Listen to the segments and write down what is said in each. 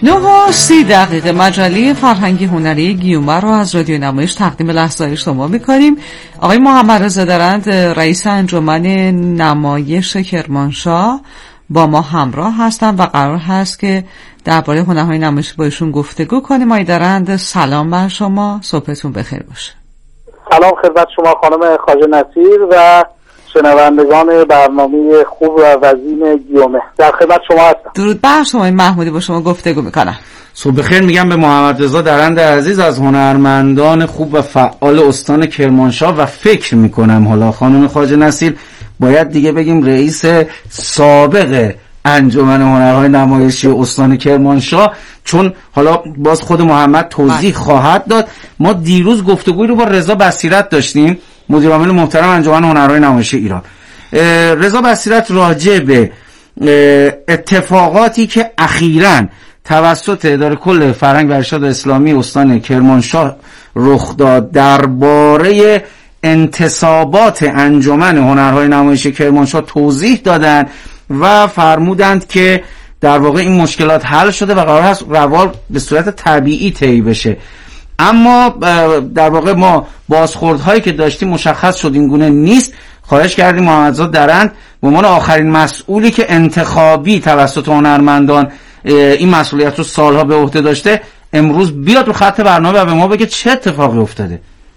9:30 مجله فرهنگی هنری گیومه رو از رادیو نمایش تقدیم لحظه‌های شما می‌کنیم. آقای محمد رضا درند، رئیس انجمن نمایش کرمانشاه، با ما همراه هستند و قرار هست که درباره هنرهای نمایشی با ایشون گفتگو کنیم. آقای درند، سلام بر شما، صبحتون بخیر باشه. سلام خدمت شما خانم خواجه نصیر و شنوندگان برنامه خوب و وزین گیومه. در خدمت شما هستم. درود بر شما. محمودی با شما گفتگو میکنم. صبح بخیر میگم به محمد رضا درند عزیز از هنرمندان خوب و فعال استان کرمانشاه و فکر میکنم حالا خانم خواجه نصیر باید دیگه بگیم رئیس سابق انجمن هنرهای نمایشی استان کرمانشاه، چون حالا باز خود محمد توضیح خواهد داد. ما دیروز گفتگویی رو با رضا بصیرت داشتیم، مدیر عامل محترم انجمن هنرهای نمایشی ایران. رضا بصیرت راجع به اتفاقاتی که اخیراً توسط اداره کل فرهنگ و ارشاد اسلامی استان کرمانشاه رخ داد درباره انتصابات انجمن هنرهای نمایشی کرمانشاه توضیح دادن و فرمودند که در واقع این مشکلات حل شده و قرار هست روال به صورت طبیعی طی بشه. اما در واقع ما بازخوردهایی که داشتیم مشخص شد این گونه نیست. خواهش کردیم محمد رضا درند به عنوان آخرین مسئولی که انتخابی توسط هنرمندان این مسئولیت رو سالها به عهده داشته امروز بیاد رو خط برنامه و به ما بگه چه اتفاقی افتاده.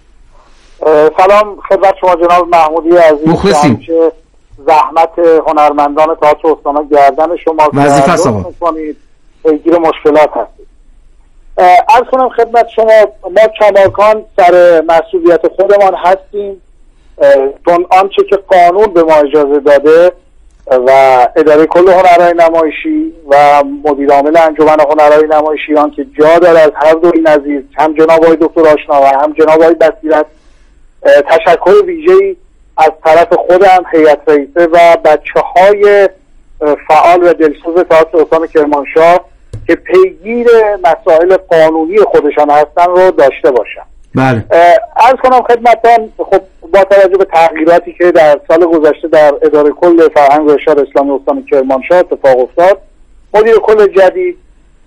سلام خدمت شما جناب محمودی عزیز. مخلصیم. زحمت هنرمندان تئاتر استان گردن شما وظیفه است آقا. پیگیر مشکلات هستید. عرض کنم خدمت شما ما کماکان سر مسئولیت خودمان هستیم، چون آنچه که قانون به ما اجازه داده و اداره کل هنرهای نمایشی و مدیر عامل انجمن هنرهای نمایشی ایران که جا داره از هر دو این عزیز، هم جناب آقای دکتر آشنا و هم جناب آقای بصیرت، تشکر ویژه‌ای از طرف خودم، هیئت رئیسه و بچه‌های فعال و دلسوز تئاتر استان کرمانشاه که پیگیر مسائل قانونی خودشان هستن رو داشته باشم. بله. عرض کنم خدمتتان خب با توجه به تغییراتی که در سال گذشته در اداره کل فرهنگ و ارشاد اسلامی استان کرمانشاه اتفاق افتاد، مدیر کل جدید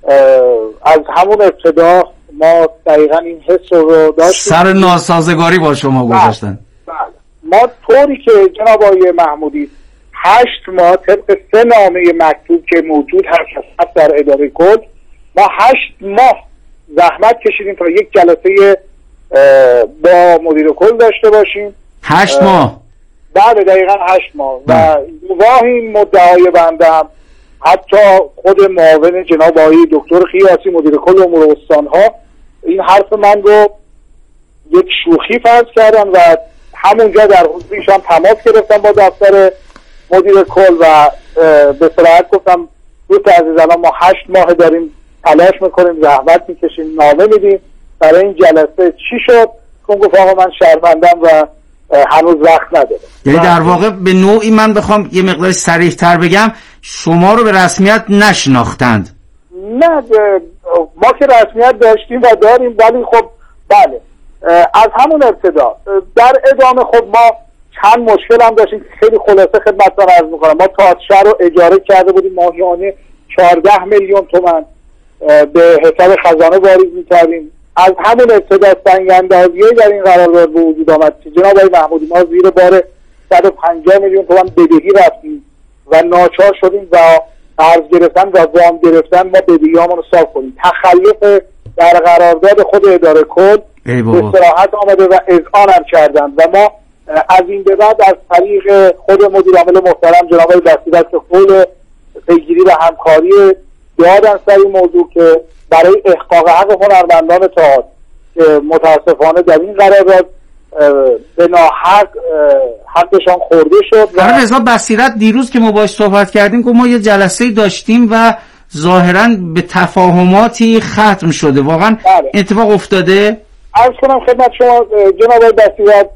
از همون ابتدا ما دقیقاً این حس رو داشتیم سر ناسازگاری با شما گذاشتن. بله. ما طوری که جناب آقای محمودی 8 ماه طبق 3 نامه مکتوب که موجود هست در اداره کل، ما 8 ماه زحمت کشیدیم تا یک جلسه با مدیر کل داشته باشیم. 8 ماه؟ بله دقیقا 8 ماه. و گواه این مدعای بندم حتی خود معاون جناب آقای دکتر خیاسی مدیر کل امور استانها این حرف من رو یک شوخی فرض کردن و همونجا در حضورش هم تماس گرفتم با دفتر مدیر کل و به صراحت گفتم دوست عزیز الان ما 8 ماه داریم تلاش میکنیم، زحمت میکشیم، نامه میدیم برای این جلسه چی شد؟ که گفت آقا من شرمندم و هنوز وقت نداره. یعنی در واقع به نوعی من بخوام یه مقدار صریح تر بگم شما رو به رسمیت نشناختند. نه ما که رسمیت داشتیم و داریم، ولی خب بله از همون ابتدا در ادامه خب ما چند مشکل هم داشتیم. خیلی خلاصه خدمتتون عرض میکنم. ما تئاتر رو اجاره کرده بودیم ماهیانه 14 میلیون تومان به حساب خزانه واریز میکردیم. از همون ابتدا سنگ‌اندازی در این قرارداد به وجود آمد که جناب آقای محمودی ما زیر بار 150 میلیون تومان بدهی رفتیم و ناچار شدیم و قرض گرفتن و وام گرفتن ما بدهیامون رو صاف کنیم. تخلف در قرارداد خود اداره کل به صراحت آمده و اذعان هم کردن و ما از این به بعد از طریق خود مدیر عامل محترم جناب آقای بصیرت که قول پیگیری و همکاری دادن سر این موضوع که برای احقاق حق هنرمندان تئاتر که متاسفانه در این قرارداد به ناحق حقشان خورده شد. خانم رضا بصیرت دیروز که ما باهاش صحبت کردیم که ما یه جلسه داشتیم و ظاهراً به تفاهماتی ختم شده. واقعاً اتفاق افتاده؟ عرض کنم خدمت شما جناب بصیرت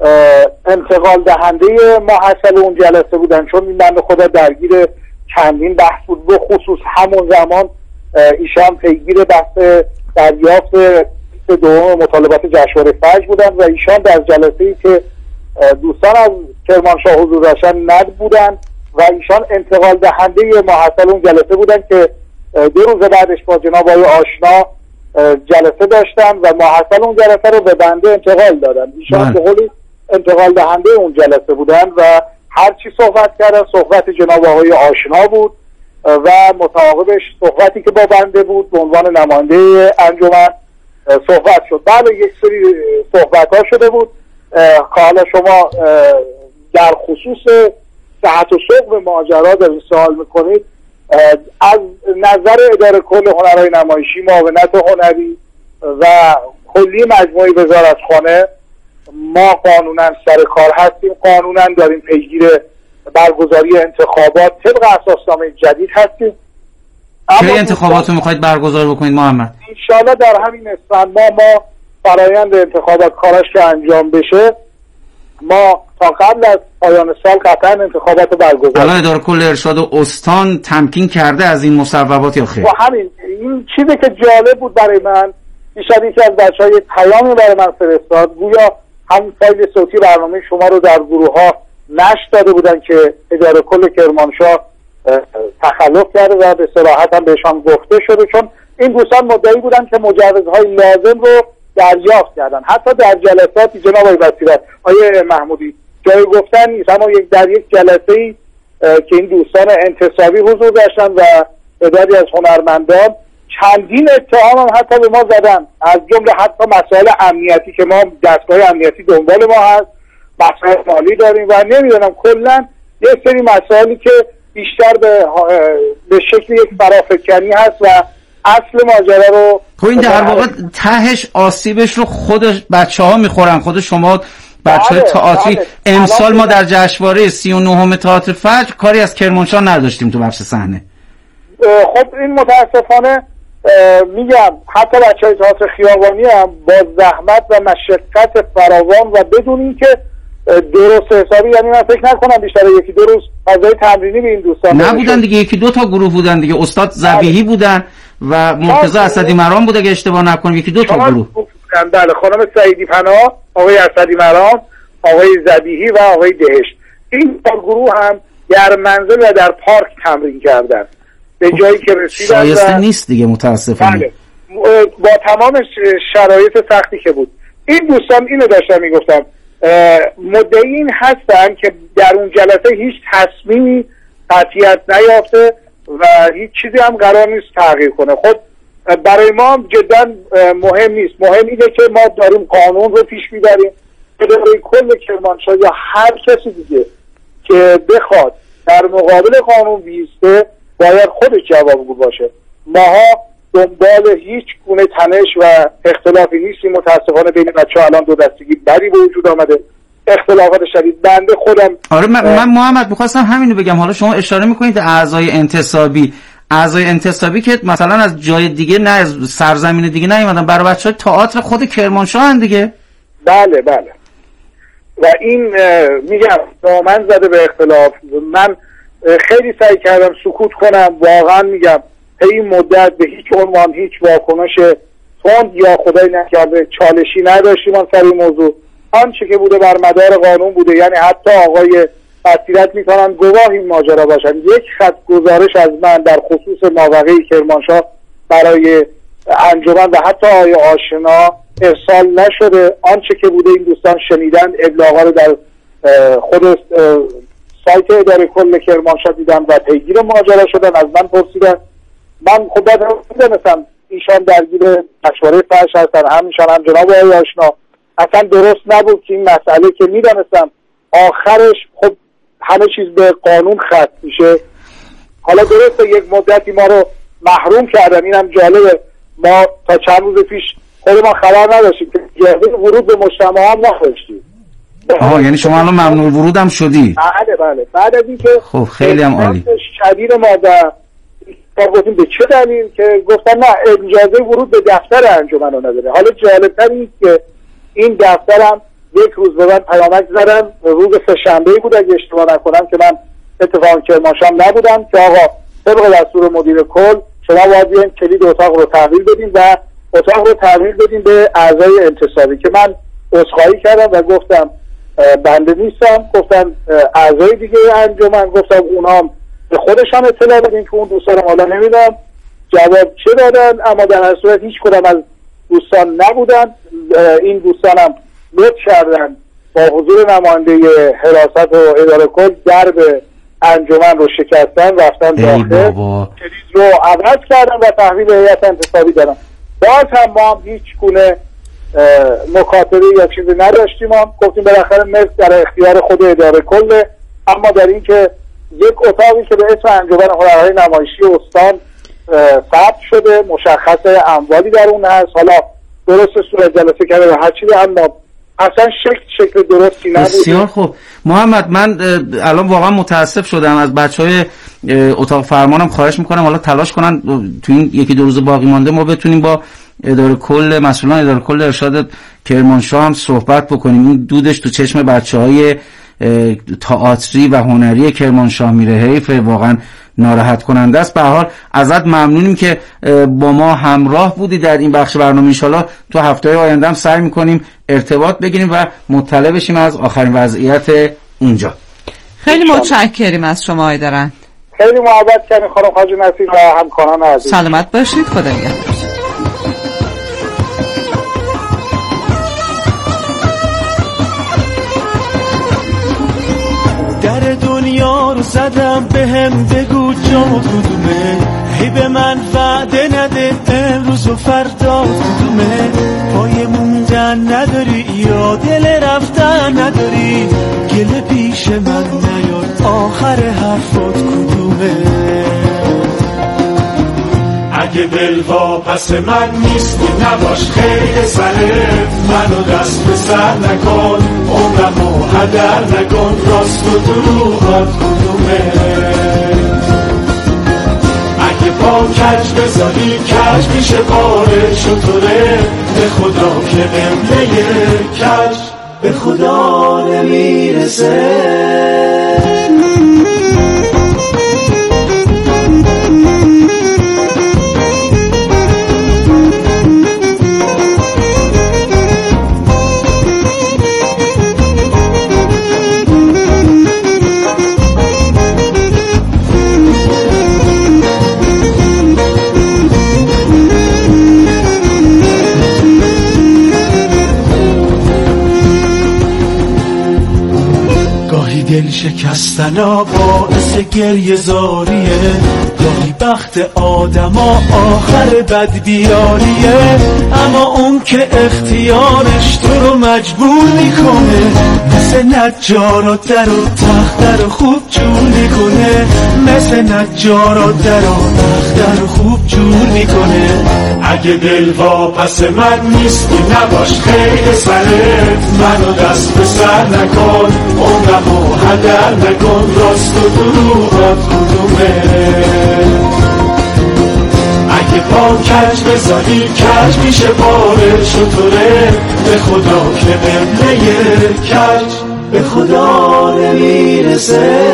انتقال دهنده ماحصل اون جلسه بودن، چون این بنده خدا درگیر چندین بحث بود. به خصوص همون زمان ایشان پیگیر بحث دریافت دوم مطالبات جشنواره فجر بودن و ایشان در جلسه‌ای که دوستان از کرمانشاه حضور داشتن ند بودن و ایشان انتقال دهنده ماحصل اون جلسه بودن که 2 روز بعدش با جناب آقای آشنا جلسه داشتم و ماحصل اون جلسه رو به بنده انتقال دادن. ایشان به قولی انتقال دهنده اون جلسه بودن و هر چی صحبت کردن صحبت جناب آقای آشنا بود و متعاقبش صحبتی که با بنده بود به عنوان نماینده انجمن صحبت شد. بعد یک سری صحبت ها شده بود که حالا شما در خصوص صحت و سقم ماجرا دارید سوال میکنید. از نظر اداره کل هنرهای نمایشی، معاونت هنری و کلی مجموعه وزارتخانه ما قانونا سر کار هستیم، قانونا داریم پیگیر برگزاری انتخابات طبق اساسنامه جدید هستیم. چه انتخابات رو میخواید برگزار بکنید محمد؟ انشاءالله در همین اسفند ما فرایند انتخابات کاراش که انجام بشه ما تا قبل از پایان سال قطعا انتخابات برگزار. الان اداره کل ارشاد و استان تمکین کرده از این مصوبات یا خیر؟ و همین این چیزی که جالب بود برای من، دیشب یکی از بچه‌ها یک پیامی برای من فرستاد، گویا هم فایل صوتی برنامه شما رو در گروه‌ها نشر داده بودن که اداره کل کرمانشاه تخلف کرده و به صراحت هم بهشان گفته شده، چون این دوستان مدعی بودن که مجوزهای لازم رو دریافت کردن. حتی در جلساتی جناب آقای وزیر آقای محمودی جای گفتن نیست، اما در یک جلسه‌ای که این دوستان انتصابی حضور داشتن و تعدادی از هنرمندان چندین اتهام هم حتی به ما زدن، از جمله حتی مسائل امنیتی که ما دستگاه امنیتی دنبال ما هست، مسائل مالی داریم و نمیدونم کلا یک سری مسائلی که بیشتر به شکل یک فرافکنی هست و اصل ماجرا رو خب این در واقع تهش آسیبش رو خود بچه‌ها میخورن، خود شما بچه‌های تئاتری. امسال ما در جشنواره 39 تئاتر فجر کاری از کرمانشاه نداشتیم تو بخش صحنه. خب این متاسفانه میگم حتی بچه‌های تئاتر خیابانی هم با زحمت و مشقت فراوان و بدون اینکه درست حسابی، یعنی من فکر نکنم بیشتر 1-2 روز فضای تمرینی به این دوستان نبودن دیگه، 1-2 تا گروه بودن دیگه، استاد ذبیحی بودن و مرتضی اسدی مرام بود اگه اشتباه نکنم، 1-2 تا گروه بودن. بله، خانم سعیدی پناه، آقای اسدی مرام، آقای ذبیحی و آقای دهشت. این گروه هم در منزل و در پارک تمرین کردن به جایی که رسیدن. شایسته نیست دیگه متاسفانه. بله. با تمام شرایط سختی که بود. این دوستان اینو داشتن میگفتن مدعین هستن که در اون جلسه هیچ تصمیمی قطعیت نیافته و هیچ چیزی هم قرار نیست تغییر کنه. خب برای ما جدا مهم نیست، مهم اینه که ما داریم قانون رو پیش میبریم. اداره کل کرمانشاه یا هر کسی دیگه که بخواد در مقابل قانون بیسته باید خودش جوابگو باشه. ماها دنبال هیچ گونه تنش و اختلافی نیستیم. متاسفانه بین بچه‌ها الان دو دستگی بری به وجود آمده، اختلافات شدید. بنده خودم من محمد می‌خواستم همینو بگم. حالا شما اشاره می‌کنید اعضای انتصابی که مثلا از جای دیگه نه از سرزمین دیگه نیومدن، برای بچه‌های تئاتر خود کرمانشاه دیگه. بله و این میگم دامن زده به اختلاف. من خیلی سعی کردم سکوت کنم، واقعا میگم این مدت به هیچ عنوان هیچ واکنش تند یا خدای نکرده چالشی نداشتیم سر این موضوع. آنچه که بوده بر مدار قانون بوده، یعنی حتی آقای بصیرت میکنن گواه این ماجرا باشن. یک خط گزارش از من در خصوص ماوقعه کرمانشاه برای انجمن و حتی آقای آشنا ارسال نشده. آنچه که بوده این دوستان شنیدن، ابلاغا رو در خود سایت اداره کل کرمانشاه دیدن و پیگیر ماجرا شدن، از من پرسیدن. من خب بعد میدونستم ایشان درگیر جشنواره فجر هستن، همیشان هم جناب آقای آشنا. اصلا درست نبود که این مسئله که میدونستم آخرش خب همه چیز به قانون ختم میشه. حالا درسته یک مدتی ما رو محروم کردن، اینم جالبه. ما تا چند روز پیش خود ما خبر نداشتیم که اجازه ورود به مجتمع هم نداشتیم. یعنی شما الان ممنوع ورود هم شدی؟ بله. بعد از اینکه خب خیلی هم عالی. شدید ما گفتیم به چه دلیل که گفتن نه اجازه ورود به دفتر انجمن رو نداره. حالا جالب‌تر اینه که این دفترم یک روز به من پیامک زدن، روز سه‌شنبه بود اگه اشتباه نکنم که من اتفاقا کرمانشاه نبودم، که آقا طبق دستور مدیر کل شما باید بیاین کلید اتاق رو تحویل بدین و اتاق رو تحویل بدین به اعضای انتصابی. که من عذرخواهی کردم و گفتم بنده نیستم. گفتم اعضای دیگه انجمن، گفتم اونها به خودشان اطلاع بدین که اون دوستان حالا نمیدونم جواب چه دادن، اما در هر صورت هیچ کدام از دوستان نبودن. این دوستانم لطف کردن با حضور نماینده حراست و اداره کل درب انجمن رو شکستن، رفتن داخل، کلید رو عوض کردن و تحویل هیئت انتصابی دادن. باز هم ما هم هیچ گونه مکاتبه یا چیزی نداشتیم. ما گفتیم بالاخره ملک در اختیار خود اداره کل، اما در این که یک اتاقی که به اسم انجمن هنرهای نمایشی استان ثبت شده، مشخص اموالی در اون هست، حالا درست صورت جلسه کرده و هر چیزی، اما اصلا شکل درستی نبود. بسیار خوب محمد، من الان واقعا متاسف شدم. از بچهای اتاق فرمانم خواهش میکنم حالا تلاش کنن تو این یکی دو روز باقی مانده ما بتونیم با اداره کل، مسئولان اداره کل ارشاد کرمانشاه هم صحبت بکنیم. این دودش تو چشم بچهای تئاتری و هنری کرمانشاه میره، حیف، واقعا ناراحت کننده است. به هر حال ازت ممنونیم که با ما همراه بودی در این بخش برنامه. ان شاءالله تو هفته‌های آینده هم سعی می‌کنیم ارتباط بگیریم و مطلع بشیم از آخرین وضعیت اونجا. خیلی متشکریم از شما آقای درند. خیلی محبت کردین خانم حاجی نصیر و همکاران عزیز. سلامت باشید، خدا نگهدار. در دنیا رو زدم بهم بگو جامو کدومه، هی به من وعده نده امروز و فردا کدومه، پای موندن نداری یا دل رفتن نداری، گله پیش من نیار آخر حرفات کدومه. اگه دل واپس من نیستی نباش خیلی سره، منو دست به سر نکن، عمرمو هدر نکن، راست و دروغات کدومه. اگه پا کج بذاری کج میشه باره شطوره، به خدا که قبله کج به خدا نمیرسه. دل شکستنا باعث گریه زاریه، گاهی بخت آدما آخر بدبیاریه، اما اون که اختیارش تو رو مجبور میکنه، مثل نجارا در و تخت رو خوب جور میکنه، مثل نجارا در و تخت رو خوب جور میکنه. اگه دل واپس من نیستی نباش خیلی سره، منو دست به سر نکن، عمرمو هدر نکن، راست و دروغات کدومه. اگه پا کج بذاری کج میشه باره شطوره، به خدا که قبله کج به خدا نمیرسه.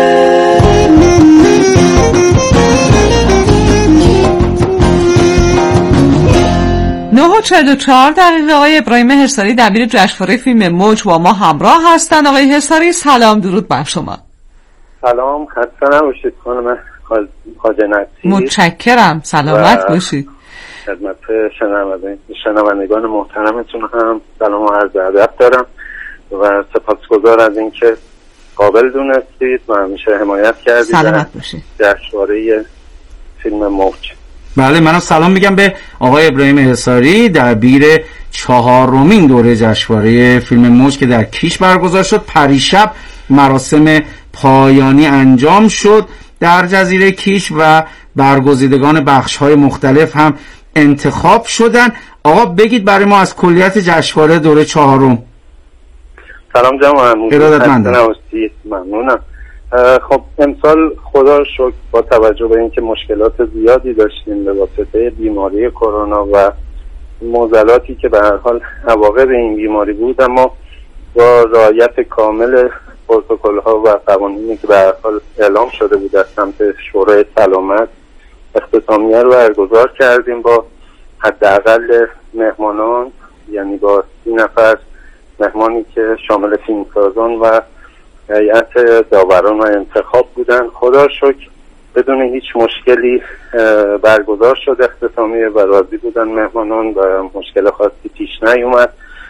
9:44 دقیقه. آقای ابراهیم حصاری دبیر جشنواره فیلم موج با ما همراه هستند. آقای حصاری سلام، درود بر شما. سلام، خسته نباشید خانم خواجه نصیر. متشکرم، سلامت باشید. خدمت شنوندگان محترمتون هم سلام و عرض ادب دارم و سپاسگزار از اینکه قابل دونستید و همیشه حمایت کردید. سلامت باشید. جشنواره فیلم موج. بله، منم سلام میگم به آقای ابراهیم حصاری دبیر 4مین دوره جشنواره فیلم موج که در کیش برگزار شد. پریشب مراسم پایانی انجام شد در جزیره کیش و برگزیدگان بخش‌های مختلف هم انتخاب شدن. آقا بگید برای ما از کلیت جشنواره دوره 4. سلام جناب ارادتمندم. ممنونم. خب امسال خدا رو شکر با توجه به اینکه مشکلات زیادی داشتیم به واسطه بیماری کرونا و معضلاتی که به هر حال عواقب این بیماری بود، اما با رعایت کامل پروتکل‌ها و قوانینی که به هر حال اعلام شده بود از سمت شورای سلامت، اختتامیه رو برگزار کردیم با حداقل مهمانان، یعنی با 30 نفر مهمانی که شامل فیلمسازان و هیئت داوران و انتخاب بودن. خدا شکر بدون هیچ مشکلی برگزار شد اختتامیه و راضی بودن مهمانان و مشکل خاصی پیش نیومد.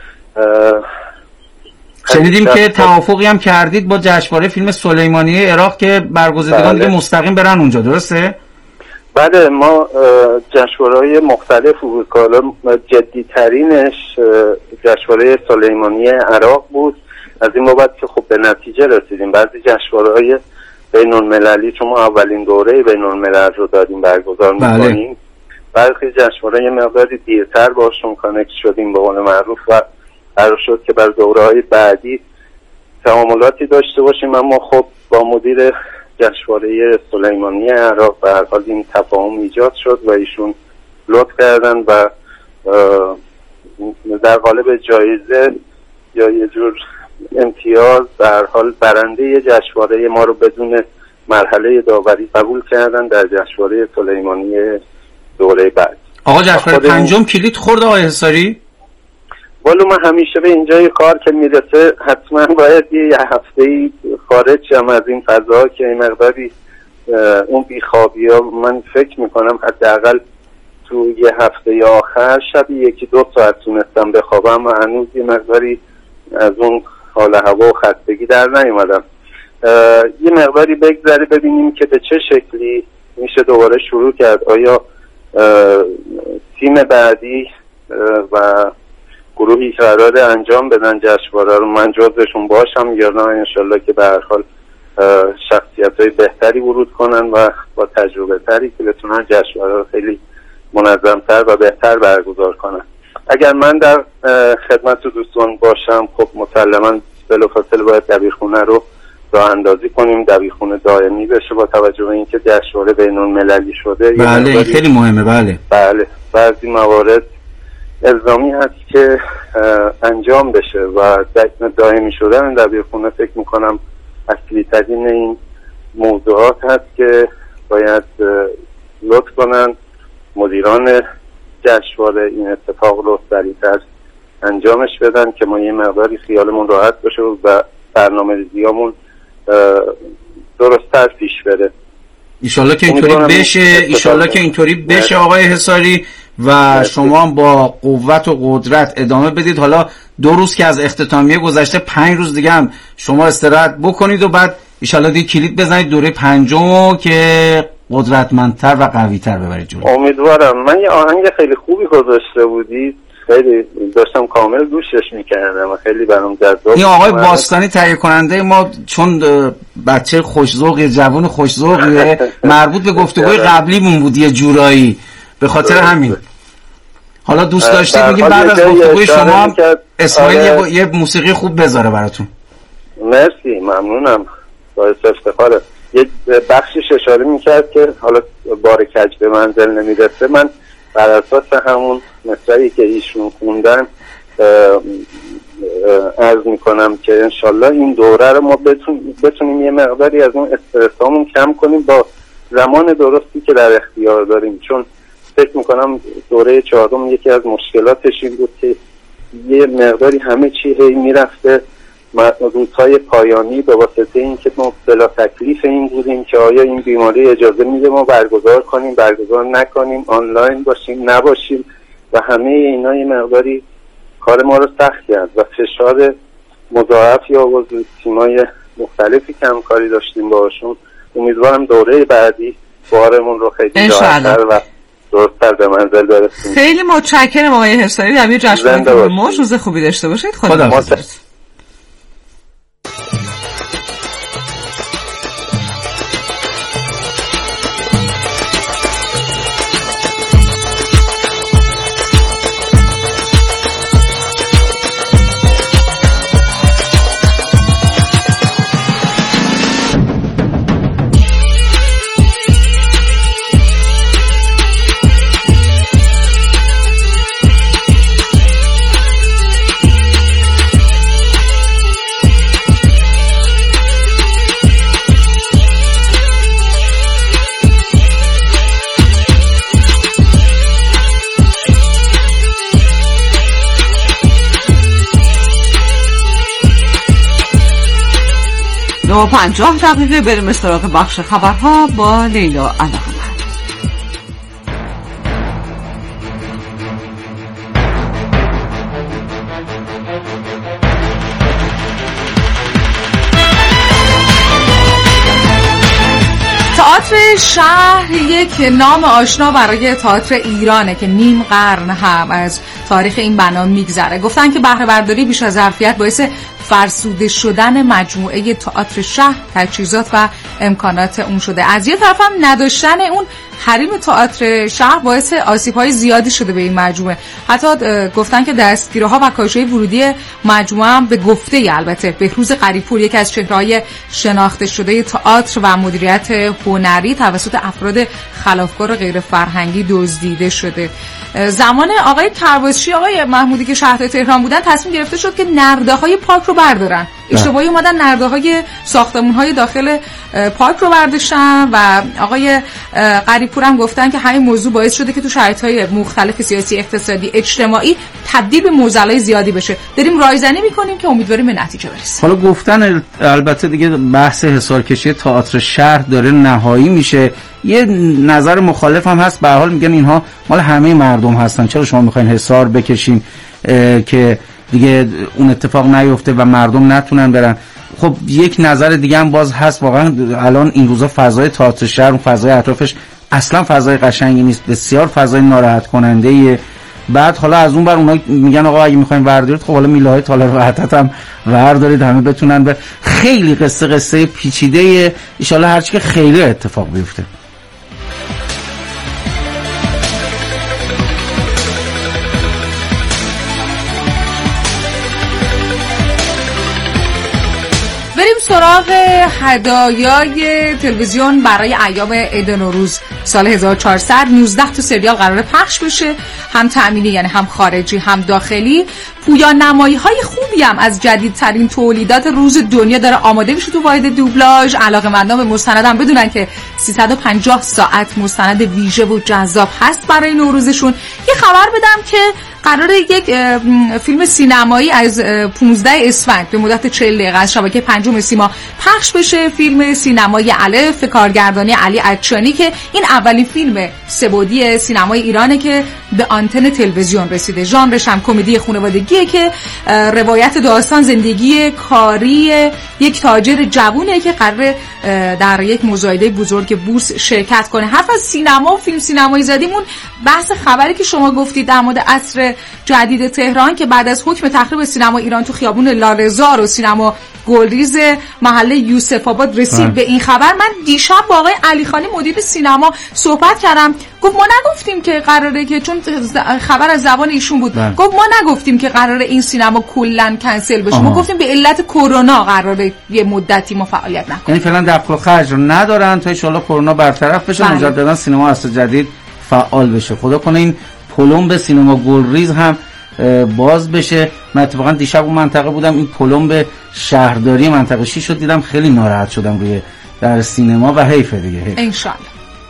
شنیدیم که توافقی هم کردید با جشنواره فیلم سلیمانیه عراق که برگزیدگان دیگه مستقیم برن اونجا، درسته؟ بله، ما جشنواره‌های مختلف بود که حالا جدی‌ترینش جشنواره سلیمانیه عراق بود. از این بابت که خب به نتیجه رسیدیم. بعضی جشنواره‌های بین‌المللی، چون ما اولین دوره بین‌الملل رو داریم برگزار می‌کنیم، برخی جشنواره یه مقداری دیرتر باشون کانکت شدیم به قول معروف و قرار شد که بر دوره‌های بعدی تعاملاتی داشته باشیم. اما خب با مدیر جشنواره سلیمانی عراق به هر حال این تفاهم ایجاد شد و ایشون لطف کردن و در قالب جایزه یا یه جور امتیاز به هر حال برنده جشنواره ما رو بدون مرحله داوری قبول کردن در جشنواره سلیمانی دوره بعد. آقا جشنواره پنجم کلید خورد آقای حصاری؟ والا من همیشه به اینجای کار که میرسه حتما باید یه هفته‌ای خارج شم از این فضا که این مقداری اون بیخوابی ها، من فکر میکنم حداقل تو یه هفته آخر شبی 1-2 ساعت تونستم بخوابم و هنوز یه مقداری از اون حال هوا و خستگی در نیومدم. یه مقداری بگذره ببینیم که به چه شکلی میشه دوباره شروع کرد. آیا تیم بعدی و گروهی که قراره انجام بدن جشنواره رو من جزوشون باشم یا نه؟ انشالله که به هر حال شخصیت‌های بهتری ورود کنن و با تجربه تری که بتونن جشنواره رو خیلی منظم‌تر و بهتر برگزار کنن. اگر من در خدمت دوستان باشم خب مسلماً بلافاصله باید دبیرخونه رو راه اندازی کنیم، دبیرخونه دائمی بشه با توجه به اینکه جشنواره بین‌المللی شده. بله خیلی مهمه. بله بعضی موارد الزامی هست که انجام بشه و دائمی شدن دبیرخونه فکر میکنم اصلی ترین این موضوعات هست که باید لطف کنن مدیران جشنواره این اتفاق رو سریعتر انجامش بدن که ما یه مقداری خیالمون راحت بشه و برنامه‌ریزیامون درست‌تر پیش بره. ایشالله که اینطوری بشه آقای حصاری و شما هم با قوت و قدرت ادامه بدید. حالا 2 روز که از اختتامیه گذشته، 5 روز دیگه هم شما استراحت بکنید و بعد ایشالله دیگه کلید بزنید دوره 5 که قدرتمندتر و قوی‌تر ببرید جلو. امیدوارم. من یه آهنگ خیلی خوبی گذاشته بودید، خیلی داشتم کامل گوشش میکردم و خیلی برام جذاب. این آقای باستانی تهیه کننده ما، چون بچه خوش‌ذوقی، جوان خوش‌ذوقیه، مربوط به گفتگوی قبلیمون بود یه جورایی، به خاطر همین حالا دوست داشتید میگیم بعد از گفتگوی شما اسماعیل یه موسیقی خوب بذاره براتون. مرسی، ممنونم، باعث افتخاره. یه بخشش اشاره میکرد که حالا بار کج به منزل نمیرسه. من بر اساس همون مصرعی که ایشون خوندن عرض میکنم که انشالله این دوره رو ما بتونیم یه مقداری از اون استرسامون کم کنیم با زمان درستی که در اختیار داریم. چون فکر میکنم دوره 4 یکی از مشکلاتش این بود که یه مقداری همه چی هی میرفته روزهای پایانی به واسطه این که ما بلا تکلیف این بودیم که آیا این بیماری اجازه میده ما برگزار کنیم، برگزار نکنیم، آنلاین باشیم، نباشیم و همه اینا یه مقداری کار ما رو سخت کرد و فشار مضاعفی آورد. تیمای مختلفی که همکاری داشتیم باشون. امیدوارم دوره بعدی بارمون رو خیلی راحت‌تر و درست‌تر به منزل برسیم. خیلی متشکرم آقای حصاری. در جشنواره ما روز خوبی داشته باشید. خدا 9:50 بریم سراغ بخش خبرها با لیلا علاقمند. تئاتر شهر یک نام آشنا برای تئاتر ایرانه که نیم قرن هم از تاریخ این بنا میگذره. گفتن که بهره برداری بیش از ظرفیت باعث فرسوده شدن مجموعه تئاتر شهر، تجهیزات و امکانات اون شده. از یه طرف هم نداشتن اون حریم تئاتر شهر باعث آسیب‌های زیادی شده به این مجموعه. حتی گفتن که دستگیری‌ها و کاهش‌های ورودی مجموعه هم به گفته البته بهروز غریب‌پور، یکی از چهره‌های شناخته شده تئاتر و مدیریت هنری، توسط افراد خلافکار و غیر فرهنگی دزدیده شده. زمان آقای کرواشی، آقای محمودی که شهردار تهران بودن، تصمیم گرفته شد که نرده‌های پارک رو بردارن. اشتباهی اومدن نرده‌های ساختمان‌های داخل پارک رو برداشتن و آقای غریب‌پور هم گفتن که همین موضوع باعث شده که تو شرایط‌های مختلف سیاسی، اقتصادی، اجتماعی تبدیل به معضلای زیادی بشه. داریم رایزنی می‌کنیم که امیدواریم به نتیجه برسیم. حالا گفتن البته دیگه بحث حصارکشی تئاتر شهر داره نهایی میشه. یه نظر مخالف هم هست، به هر حال میگن اینها مال همه مردم هستن، چرا شما میخواین حصار بکشین که دیگه اون اتفاق نیفته و مردم نتونن برن. خب یک نظر دیگه هم باز هست، واقعا الان این روزا فضای تئاتر شهر، اون فضای اطرافش اصلا فضای قشنگی نیست، بسیار فضای ناراحت کننده ایه. بعد حالا از اون بر اونا میگن آقا اگه میخواین وردارید، خب حالا میله های تالار وحدت هم وردارید، همه بتونن به خیلی قصه پیچیده ای. ان شاء الله هرچی که خیلی اتفاق بیفته. بریم سراغ هدایای تلویزیون برای ایام عید نوروز سال 1400. 19 تا سریال قراره پخش بشه، هم تأمینی یعنی هم خارجی هم داخلی. پویان نمایی های خوبی هم از جدیدترین تولیدات روز دنیا داره آماده میشه تو واحد دوبلاژ. علاقه‌مندان به مستند هم بدونن که 350 ساعت مستند ویژه و جذاب هست برای نوروزشون. یه خبر بدم که قراره یک فیلم سینمایی از 15 اسفند به مدت 40 دقیقه از شبکه پنجم سیما پخش بشه. فیلم سینمایی الف، کارگردانی علی عطشانی، که این اولین فیلم سه‌بعدی سینمای ایرانه که به آنتن تلویزیون رسیده. ژانرش هم کمدی خانوادگیه که روایت داستان زندگی کاری یک تاجر جوونه که قراره در یک مزایده بزرگ بورس شرکت کنه. حرف از سینما و فیلم سینمایی زدیمون، بحث خبری که شما گفتید در مورد عصر جدید تهران که بعد از حکم تخریب سینما ایران تو خیابون لاله‌زار و سینما گلریز محله یوسف آباد رسید به این خبر. من دیشب با آقای علیخانی مدیر سینما صحبت کردم، گفت ما نگفتیم که قراره که، چون خبر از زبان ایشون بود، گفت ما نگفتیم که قراره این سینما کلا کنسل بشه. ما گفتیم به علت کرونا قراره یه مدتی ما فعالیت نکنیم. یعنی فعلا دخل و خرج رو ندارن تا ان شاء الله کرونا برطرف بشه، مجددا سینما عصر جدید فعال بشه. خدا کنه این پلمب سینما گلریز هم باز بشه. من اتفاقا دیشب اون منطقه بودم، این پلمب شهرداری منطقه 6 شد، دیدم خیلی ناراحت شدم روی در سینما و حیفه دیگه. ان شاء الله.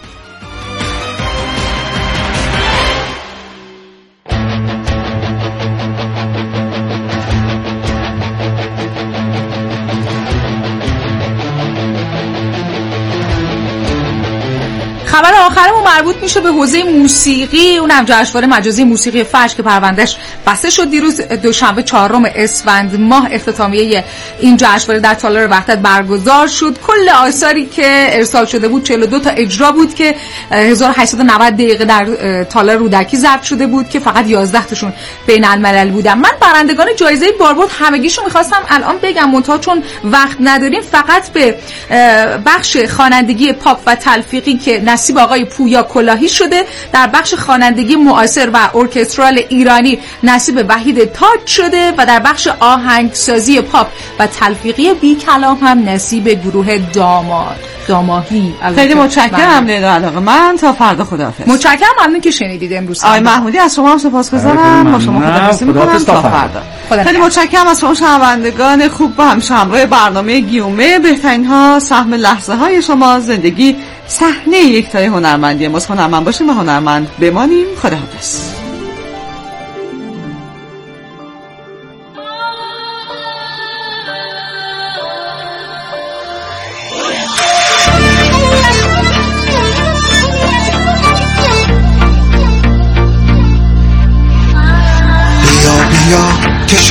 خبر آخرمون مربوط میشه به حوزه موسیقی، اونم جشنواره مجازی موسیقی فجر که پروندهش بسته شد دیروز دوشنبه 4 اسفند ماه. اختتامیه این جشنواره در تالار وحدت برگزار شد. کل آثاری که ارسال شده بود 42 تا اجرا بود که 1890 دقیقه در تالار رودکی ضبط شده بود که فقط 11 تاشون بین الملل بودن. من برندگان جایزه باربود همگیشو می‌خواستم الان بگم، منتها چون وقت نداریم فقط به بخش خوانندگی پاپ و تلفیقی که نصیب آقای پویا کلاهی شده، در بخش خوانندگی معاصر و ارکسترال ایرانی نصیب وحید تاج شده و در بخش آهنگسازی پاپ و تلفیقی بی کلام هم نصیب گروه داماهی. خیلی متشکرم لیلا علاقمند. تا فردا خداحافظ. متشکرم ممنون که شنیدید امروز. آقای محمودی از شما هم سپاسگزارم. با شما خداحافظی می‌کنم تا فردا. خیلی متشکرم از شما شنوندگان خوب و همشهرهای برنامه گیومه. بهترین ها سهم لحظه های شما. زندگی صحنه یکتای هنرمندی ماست. هنرمند باشیم و هنرمند بمانیم. خداحافظ.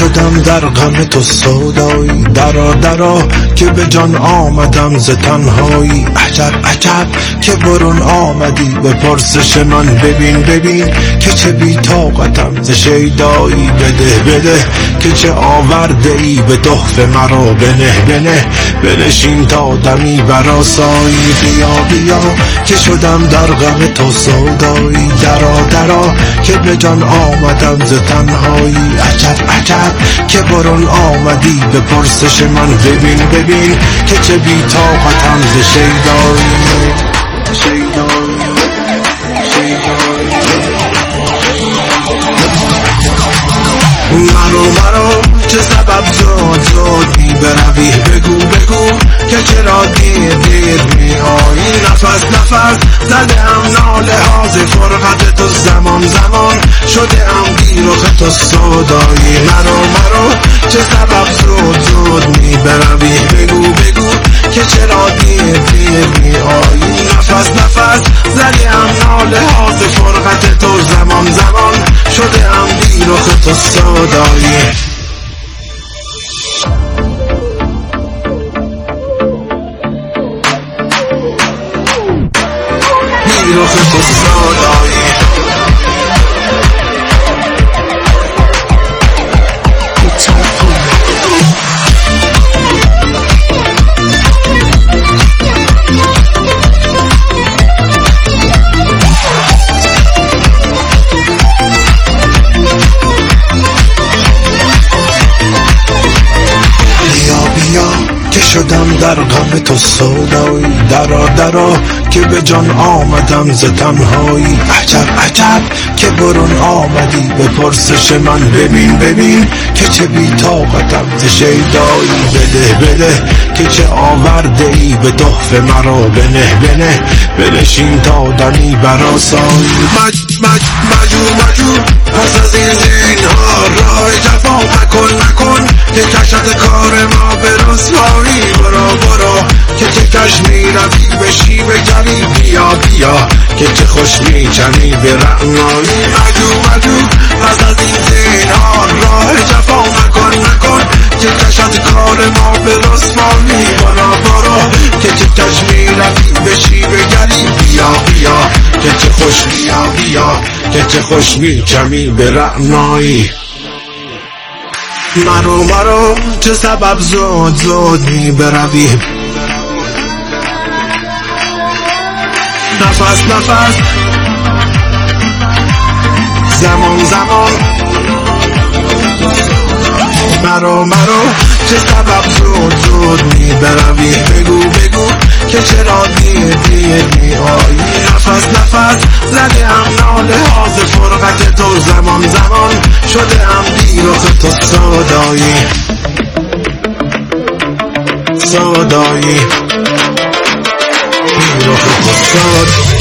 شدم در غم تو سودایی، درا درا که به جان آمدم ز تنهایی. عجب عجب که برون آمدی به پرسش من، ببین ببین که چه بی طاقتم ز شیدایی. بده بده که چه آورده ای به تحفه مرا، بنه بنه بنشین تا دمی برآسایی. بیا بیا که شدم در غم تو سودایی، درا درا که به جان آمدم ز تنهایی. عجب عجب که برون آمدی به پرسش من، ببین ببین که چه بی طاقتم ز شیدایی. مرو چه سبب زود می بروی، بگو بگو که چرا دیر می آیی. نفس زده ام ناله ها ز فرقت تو، زمان شده ام بی رخ تو سودایی. مرو چه سبب زود می بروی، بگو بگو که چرا دیر می آیی. نفس زده ام ناله ها ز فرقت تو، زمان شده ام بی رخ تو سودایی. بی رخ تو سودایی. شدم در غم تو سودایی، درا که به جان آمدم ز تنهایی. عجب عجب که برون آمدی به پرسش من، ببین ببین که چه بی طاقتم ز شیدایی. بده که چه آورده ای به تحفه مرا، بنه بنه بنشین تا دمی برآسایی. مجو پس از این زینها راه جفا مکن که کشد کار ما به رسوایی. برو که چه کش می روی به شیب گلی، بیا که چه خوش می چمی به رعنایی. مجو پس از این زینها راه جفا مکن که کشد کار ما به رسوایی. برو که چه کش می روی به شیب گلی، بیا که چه خوش بیا که چه خوش می چمی به رعنایی. مرو چه سبب زود می بروی، نفس زمان مرو چه سبب زود می بروی، بگو که چرا دیر می آیی. نفس زده ام ناله ها ز فرقت تو، زمان شده ام بی رخ تو سودایی. بی رخ تو سودایی.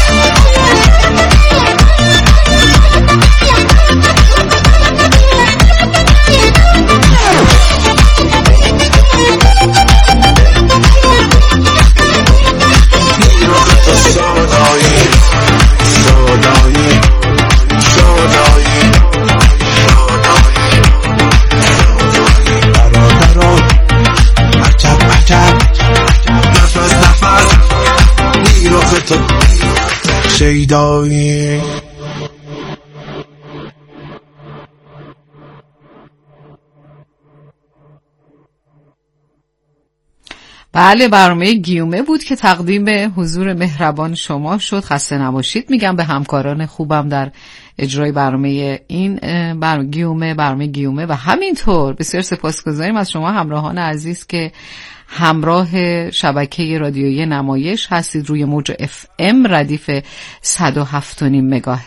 شیدایی. بله، برنامه گیومه بود که تقدیم حضور مهربان شما شد. خسته نباشید میگم به همکاران خوبم در اجرای برنامه این برنامه گیومه و همینطور بسیار سپاسگزاریم از شما همراهان عزیز که همراه شبکه رادیویی نمایش هستید روی موج FM ردیف 107.5 مگاهرتز.